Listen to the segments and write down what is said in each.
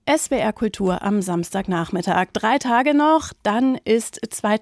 SWR Kultur am Samstagnachmittag. 3 Tage noch, dann ist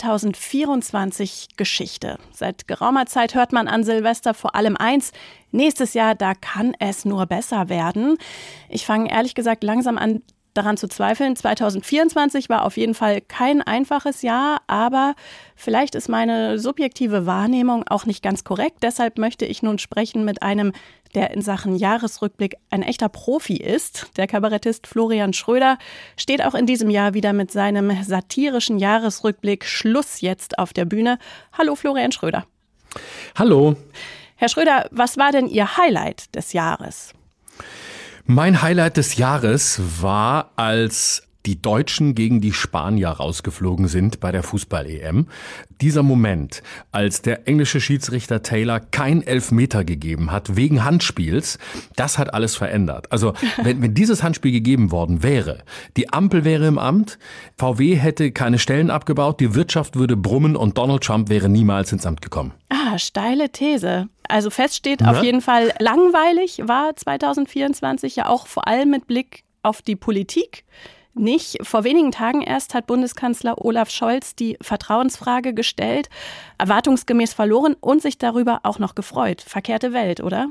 2024 Geschichte. Seit geraumer Zeit hört man an Silvester vor allem eins: nächstes Jahr, da kann es nur besser werden. Ich fange ehrlich gesagt langsam an, daran zu zweifeln. 2024 war auf jeden Fall kein einfaches Jahr, aber vielleicht ist meine subjektive Wahrnehmung auch nicht ganz korrekt. Deshalb möchte ich nun sprechen mit einem, der in Sachen Jahresrückblick ein echter Profi ist. Der Kabarettist Florian Schröder steht auch in diesem Jahr wieder mit seinem satirischen Jahresrückblick Schluss jetzt auf der Bühne. Hallo Florian Schröder. Hallo. Herr Schröder, was war denn Ihr Highlight des Jahres? Mein Highlight des Jahres war, als die Deutschen gegen die Spanier rausgeflogen sind bei der Fußball-EM. Dieser Moment, als der englische Schiedsrichter Taylor kein Elfmeter gegeben hat wegen Handspiels, das hat alles verändert. Also wenn dieses Handspiel gegeben worden wäre, die Ampel wäre im Amt, VW hätte keine Stellen abgebaut, die Wirtschaft würde brummen und Donald Trump wäre niemals ins Amt gekommen. Steile These. Also fest steht auf jeden Fall, langweilig war 2024 ja auch vor allem mit Blick auf die Politik. Nicht. Vor wenigen Tagen erst hat Bundeskanzler Olaf Scholz die Vertrauensfrage gestellt, erwartungsgemäß verloren und sich darüber auch noch gefreut. Verkehrte Welt, oder?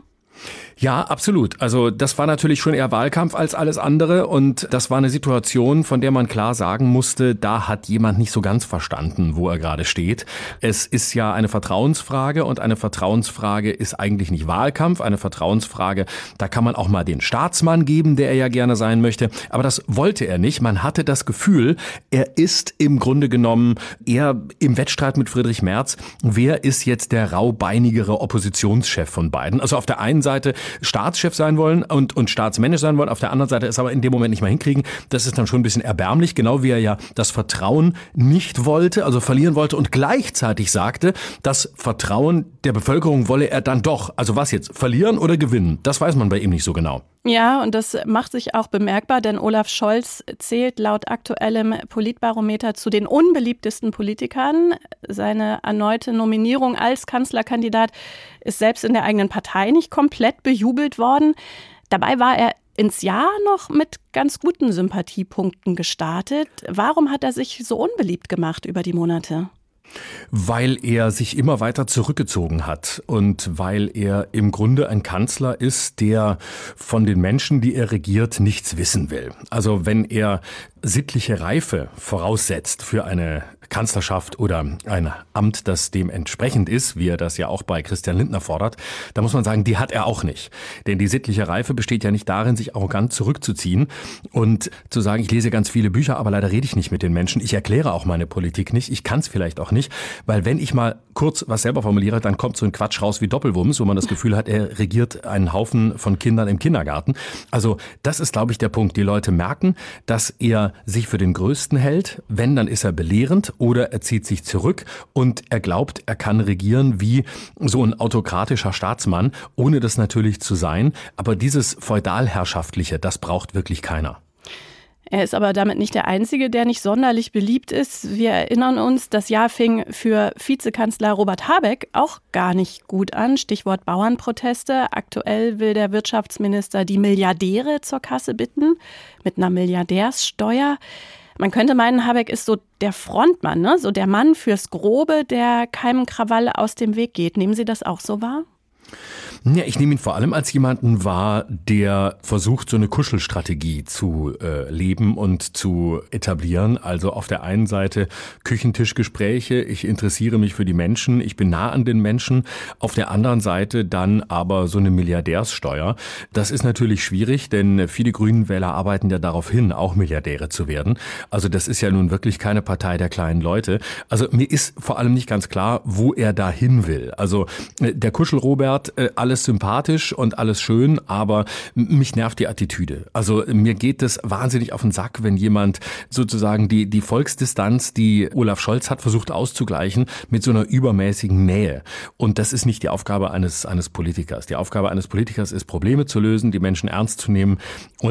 Ja, absolut. Also das war natürlich schon eher Wahlkampf als alles andere und das war eine Situation, von der man klar sagen musste, da hat jemand nicht so ganz verstanden, wo er gerade steht. Es ist ja eine Vertrauensfrage und eine Vertrauensfrage ist eigentlich nicht Wahlkampf. Eine Vertrauensfrage, da kann man auch mal den Staatsmann geben, der er ja gerne sein möchte. Aber das wollte er nicht. Man hatte das Gefühl, er ist im Grunde genommen eher im Wettstreit mit Friedrich Merz. Wer ist jetzt der raubeinigere Oppositionschef von beiden? Also auf der einen Seite Staatschef sein wollen und staatsmännisch sein wollen, auf der anderen Seite es aber in dem Moment nicht mehr hinkriegen. Das ist dann schon ein bisschen erbärmlich, genau wie er ja das Vertrauen nicht wollte, also verlieren wollte und gleichzeitig sagte, das Vertrauen der Bevölkerung wolle er dann doch. Also was jetzt, verlieren oder gewinnen? Das weiß man bei ihm nicht so genau. Ja, und das macht sich auch bemerkbar, denn Olaf Scholz zählt laut aktuellem Politbarometer zu den unbeliebtesten Politikern. Seine erneute Nominierung als Kanzlerkandidat ist selbst in der eigenen Partei nicht komplett bejubelt worden. Dabei war er ins Jahr noch mit ganz guten Sympathiepunkten gestartet. Warum hat er sich so unbeliebt gemacht über die Monate? Weil er sich immer weiter zurückgezogen hat und weil er im Grunde ein Kanzler ist, der von den Menschen, die er regiert, nichts wissen will. Also wenn er sittliche Reife voraussetzt für eine Kanzlerschaft oder ein Amt, das dem entsprechend ist, wie er das ja auch bei Christian Lindner fordert, da muss man sagen, die hat er auch nicht. Denn die sittliche Reife besteht ja nicht darin, sich arrogant zurückzuziehen und zu sagen, ich lese ganz viele Bücher, aber leider rede ich nicht mit den Menschen. Ich erkläre auch meine Politik nicht. Ich kann es vielleicht auch nicht, weil wenn ich mal kurz was selber formuliere, dann kommt so ein Quatsch raus wie Doppelwumms, wo man das Gefühl hat, er regiert einen Haufen von Kindern im Kindergarten. Also das ist, glaube ich, der Punkt. Die Leute merken, dass er sich für den Größten hält. Wenn, dann ist er belehrend oder er zieht sich zurück und er glaubt, er kann regieren wie so ein autokratischer Staatsmann, ohne das natürlich zu sein. Aber dieses Feudalherrschaftliche, das braucht wirklich keiner. Er ist aber damit nicht der Einzige, der nicht sonderlich beliebt ist. Wir erinnern uns, das Jahr fing für Vizekanzler Robert Habeck auch gar nicht gut an. Stichwort Bauernproteste. Aktuell will der Wirtschaftsminister die Milliardäre zur Kasse bitten mit einer Milliardärssteuer. Man könnte meinen, Habeck ist so der Frontmann, ne? So der Mann fürs Grobe, der keinem Krawall aus dem Weg geht. Nehmen Sie das auch so wahr? Ja, ich nehme ihn vor allem als jemanden wahr, der versucht, so eine Kuschelstrategie zu leben und zu etablieren. Also auf der einen Seite Küchentischgespräche, ich interessiere mich für die Menschen, ich bin nah an den Menschen. Auf der anderen Seite dann aber so eine Milliardärssteuer. Das ist natürlich schwierig, denn viele Grünen-Wähler arbeiten ja darauf hin, auch Milliardäre zu werden. Also das ist ja nun wirklich keine Partei der kleinen Leute. Also mir ist vor allem nicht ganz klar, wo er da hin will. Also der Kuschel-Robert, alles sympathisch und alles schön, aber mich nervt die Attitüde. Also mir geht es wahnsinnig auf den Sack, wenn jemand sozusagen die Volksdistanz, die Olaf Scholz hat, versucht auszugleichen mit so einer übermäßigen Nähe. Und das ist nicht die Aufgabe eines Politikers. Die Aufgabe eines Politikers ist, Probleme zu lösen, die Menschen ernst zu nehmen und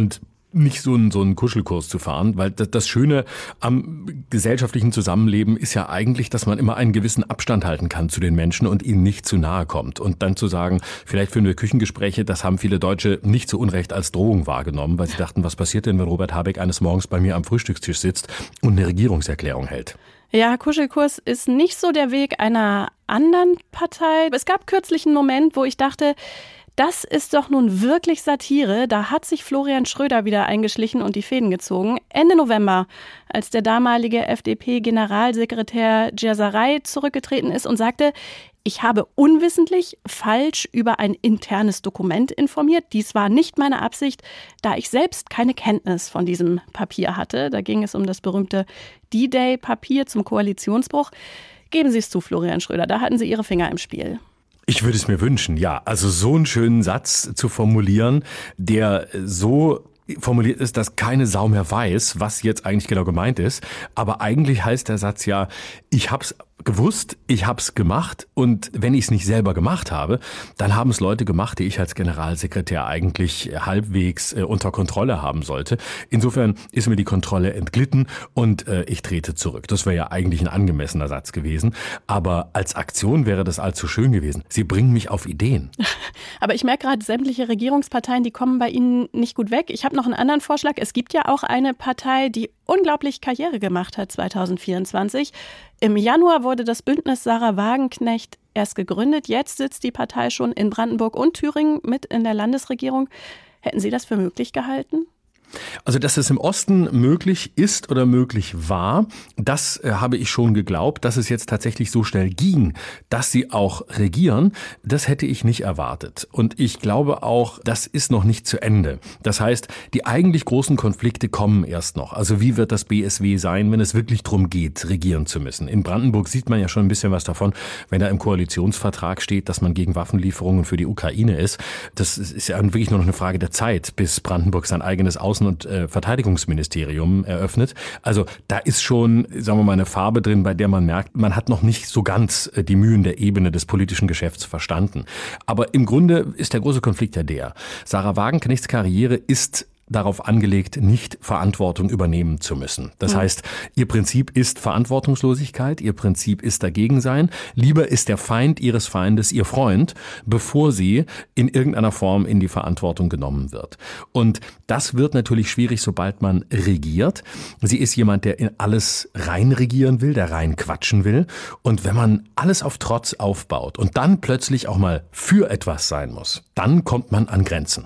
nicht so einen Kuschelkurs zu fahren, weil das Schöne am gesellschaftlichen Zusammenleben ist ja eigentlich, dass man immer einen gewissen Abstand halten kann zu den Menschen und ihnen nicht zu nahe kommt. Und dann zu sagen, vielleicht führen wir Küchengespräche, das haben viele Deutsche nicht zu Unrecht als Drohung wahrgenommen, weil sie dachten, was passiert denn, wenn Robert Habeck eines Morgens bei mir am Frühstückstisch sitzt und eine Regierungserklärung hält? Ja, Kuschelkurs ist nicht so der Weg einer anderen Partei. Es gab kürzlich einen Moment, wo ich dachte, das ist doch nun wirklich Satire. Da hat sich Florian Schröder wieder eingeschlichen und die Fäden gezogen. Ende November, als der damalige FDP-Generalsekretär Djerzaray zurückgetreten ist und sagte, ich habe unwissentlich falsch über ein internes Dokument informiert. Dies war nicht meine Absicht, da ich selbst keine Kenntnis von diesem Papier hatte. Da ging es um das berühmte D-Day-Papier zum Koalitionsbruch. Geben Sie es zu, Florian Schröder, da hatten Sie Ihre Finger im Spiel. Ich würde es mir wünschen, ja. Also so einen schönen Satz zu formulieren, der so formuliert ist, dass keine Sau mehr weiß, was jetzt eigentlich genau gemeint ist. Aber eigentlich heißt der Satz ja, ich hab's gewusst, ich hab's gemacht und wenn ich es nicht selber gemacht habe, dann haben es Leute gemacht, die ich als Generalsekretär eigentlich halbwegs unter Kontrolle haben sollte. Insofern ist mir die Kontrolle entglitten und ich trete zurück. Das wäre ja eigentlich ein angemessener Satz gewesen, aber als Aktion wäre das allzu schön gewesen. Sie bringen mich auf Ideen. Aber ich merke gerade, sämtliche Regierungsparteien, die kommen bei Ihnen nicht gut weg. Ich habe noch einen anderen Vorschlag. Es gibt ja auch eine Partei, die unglaublich Karriere gemacht hat 2024. Im Januar wurde das Bündnis Sarah Wagenknecht erst gegründet. Jetzt sitzt die Partei schon in Brandenburg und Thüringen mit in der Landesregierung. Hätten Sie das für möglich gehalten? Also, dass es im Osten möglich ist oder möglich war, das habe ich schon geglaubt. Dass es jetzt tatsächlich so schnell ging, dass sie auch regieren, das hätte ich nicht erwartet. Und ich glaube auch, das ist noch nicht zu Ende. Das heißt, die eigentlich großen Konflikte kommen erst noch. Also wie wird das BSW sein, wenn es wirklich darum geht, regieren zu müssen? In Brandenburg sieht man ja schon ein bisschen was davon, wenn da im Koalitionsvertrag steht, dass man gegen Waffenlieferungen für die Ukraine ist. Das ist ja wirklich nur noch eine Frage der Zeit, bis Brandenburg sein eigenes Außen- und Verteidigungsministerium eröffnet. Also da ist schon, sagen wir mal, eine Farbe drin, bei der man merkt, man hat noch nicht so ganz die Mühen der Ebene des politischen Geschäfts verstanden. Aber im Grunde ist der große Konflikt ja der. Sarah Wagenknechts Karriere ist darauf angelegt, nicht Verantwortung übernehmen zu müssen. Das heißt, ihr Prinzip ist Verantwortungslosigkeit, ihr Prinzip ist Dagegensein. Lieber ist der Feind ihres Feindes ihr Freund, bevor sie in irgendeiner Form in die Verantwortung genommen wird. Und das wird natürlich schwierig, sobald man regiert. Sie ist jemand, der in alles reinregieren will, der rein quatschen will. Und wenn man alles auf Trotz aufbaut und dann plötzlich auch mal für etwas sein muss, dann kommt man an Grenzen.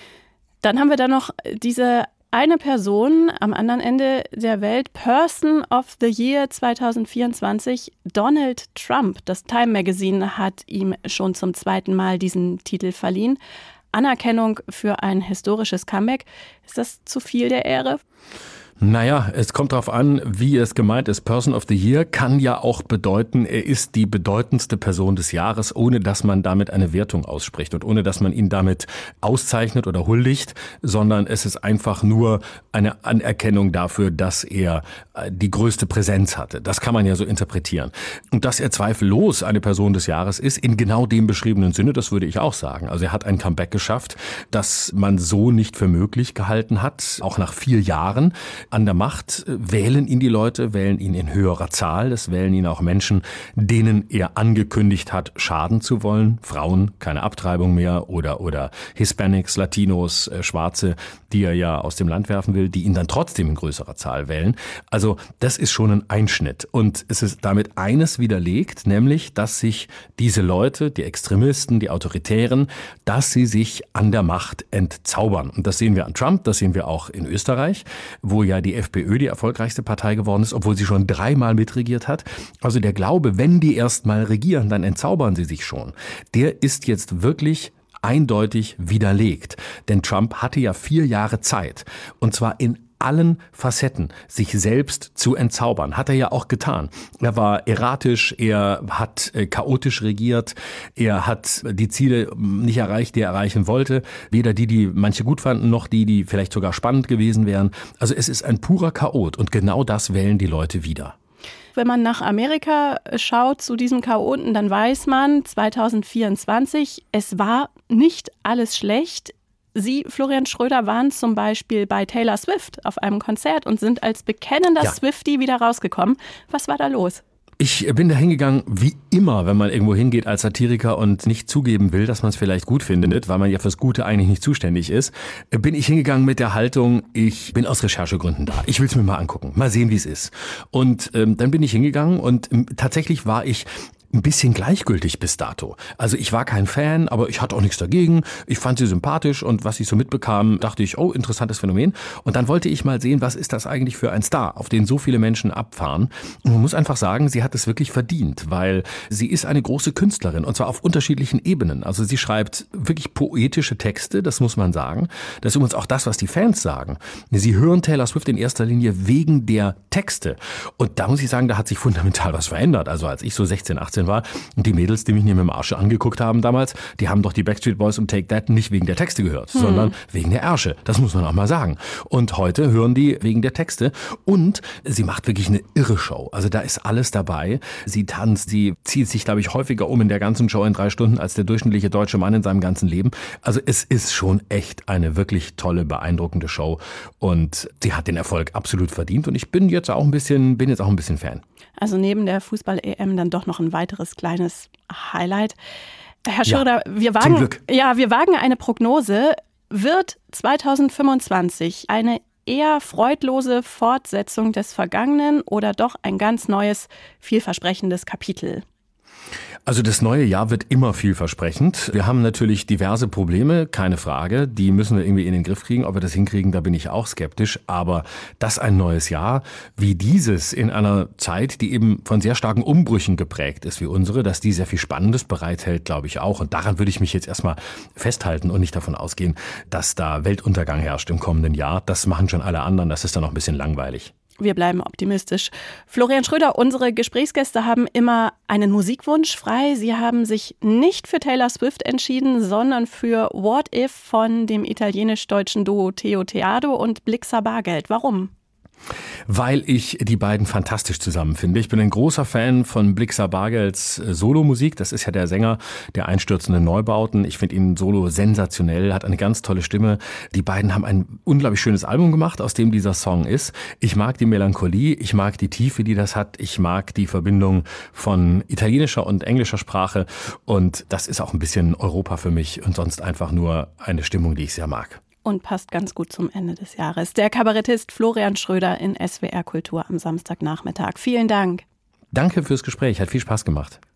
Dann haben wir da noch diese eine Person am anderen Ende der Welt, Person of the Year 2024, Donald Trump. Das Time Magazine hat ihm schon zum 2. Mal diesen Titel verliehen. Anerkennung für ein historisches Comeback. Ist das zu viel der Ehre? Naja, es kommt darauf an, wie es gemeint ist. Person of the Year kann ja auch bedeuten, er ist die bedeutendste Person des Jahres, ohne dass man damit eine Wertung ausspricht und ohne dass man ihn damit auszeichnet oder huldigt, sondern es ist einfach nur eine Anerkennung dafür, dass er die größte Präsenz hatte. Das kann man ja so interpretieren. Und dass er zweifellos eine Person des Jahres ist, in genau dem beschriebenen Sinne, das würde ich auch sagen. Also er hat ein Comeback geschafft, das man so nicht für möglich gehalten hat, auch nach 4 Jahren. An der Macht wählen ihn die Leute, wählen ihn in höherer Zahl. Es wählen ihn auch Menschen, denen er angekündigt hat, schaden zu wollen. Frauen, keine Abtreibung mehr oder Hispanics, Latinos, Schwarze, die er ja aus dem Land werfen will, die ihn dann trotzdem in größerer Zahl wählen. Also das ist schon ein Einschnitt. Und es ist damit eines widerlegt, nämlich, dass sich diese Leute, die Extremisten, die Autoritären, dass sie sich an der Macht entzaubern. Und das sehen wir an Trump, das sehen wir auch in Österreich, wo ja die FPÖ die erfolgreichste Partei geworden ist, obwohl sie schon 3-mal mitregiert hat. Also der Glaube, wenn die erst mal regieren, dann entzaubern sie sich schon. Der ist jetzt wirklich eindeutig widerlegt. Denn Trump hatte ja 4 Jahre Zeit. Und zwar in allen Facetten sich selbst zu entzaubern. Hat er ja auch getan. Er war erratisch, er hat chaotisch regiert, er hat die Ziele nicht erreicht, die er erreichen wollte. Weder die manche gut fanden, noch die vielleicht sogar spannend gewesen wären. Also es ist ein purer Chaot und genau das wählen die Leute wieder. Wenn man nach Amerika schaut zu diesem Chaoten, dann weiß man 2024, es war nicht alles schlecht. Sie, Florian Schröder, waren zum Beispiel bei Taylor Swift auf einem Konzert und sind als bekennender Swiftie wieder rausgekommen. Was war da los? Ich bin da hingegangen, wie immer, wenn man irgendwo hingeht als Satiriker und nicht zugeben will, dass man es vielleicht gut findet, weil man ja fürs Gute eigentlich nicht zuständig ist, bin ich hingegangen mit der Haltung, ich bin aus Recherchegründen da. Ich will es mir mal angucken, mal sehen, wie es ist. Und dann bin ich hingegangen und tatsächlich war ich ein bisschen gleichgültig bis dato. Also ich war kein Fan, aber ich hatte auch nichts dagegen. Ich fand sie sympathisch und was ich so mitbekam, dachte ich, oh, interessantes Phänomen. Und dann wollte ich mal sehen, was ist das eigentlich für ein Star, auf den so viele Menschen abfahren. Und man muss einfach sagen, sie hat es wirklich verdient, weil sie ist eine große Künstlerin und zwar auf unterschiedlichen Ebenen. Also sie schreibt wirklich poetische Texte, das muss man sagen. Das ist übrigens auch das, was die Fans sagen. Sie hören Taylor Swift in erster Linie wegen der Texte. Und da muss ich sagen, da hat sich fundamental was verändert. Also als ich so 16, 18 war und die Mädels, die mich hier mit dem Arsch angeguckt haben damals, die haben doch die Backstreet Boys und Take That nicht wegen der Texte gehört, sondern wegen der Ärsche. Das muss man auch mal sagen. Und heute hören die wegen der Texte und sie macht wirklich eine irre Show. Also da ist alles dabei. Sie tanzt, sie zieht sich, glaube ich, häufiger um in der ganzen Show in 3 Stunden als der durchschnittliche deutsche Mann in seinem ganzen Leben. Also es ist schon echt eine wirklich tolle, beeindruckende Show und sie hat den Erfolg absolut verdient und ich bin jetzt auch ein bisschen Fan. Also neben der Fußball-EM dann doch noch ein weiteres kleines Highlight. Herr Schröder, wir wagen eine Prognose. Wird 2025 eine eher freudlose Fortsetzung des Vergangenen oder doch ein ganz neues, vielversprechendes Kapitel? Also das neue Jahr wird immer vielversprechend. Wir haben natürlich diverse Probleme, keine Frage. Die müssen wir irgendwie in den Griff kriegen. Ob wir das hinkriegen, da bin ich auch skeptisch. Aber dass ein neues Jahr wie dieses in einer Zeit, die eben von sehr starken Umbrüchen geprägt ist wie unsere, dass die sehr viel Spannendes bereithält, glaube ich auch. Und daran würde ich mich jetzt erstmal festhalten und nicht davon ausgehen, dass da Weltuntergang herrscht im kommenden Jahr. Das machen schon alle anderen. Das ist dann noch ein bisschen langweilig. Wir bleiben optimistisch. Florian Schröder, unsere Gesprächsgäste haben immer einen Musikwunsch frei. Sie haben sich nicht für Taylor Swift entschieden, sondern für What If von dem italienisch-deutschen Duo Theo Teado und Blixa Bargeld. Warum? Weil ich die beiden fantastisch zusammen finde. Ich bin ein großer Fan von Blixa Bargelds Solomusik. Das ist ja der Sänger der einstürzenden Neubauten. Ich finde ihn solo sensationell, hat eine ganz tolle Stimme. Die beiden haben ein unglaublich schönes Album gemacht, aus dem dieser Song ist. Ich mag die Melancholie, ich mag die Tiefe, die das hat. Ich mag die Verbindung von italienischer und englischer Sprache. Und das ist auch ein bisschen Europa für mich und sonst einfach nur eine Stimmung, die ich sehr mag. Und passt ganz gut zum Ende des Jahres. Der Kabarettist Florian Schröder in SWR Kultur am Samstagnachmittag. Vielen Dank. Danke fürs Gespräch, hat viel Spaß gemacht.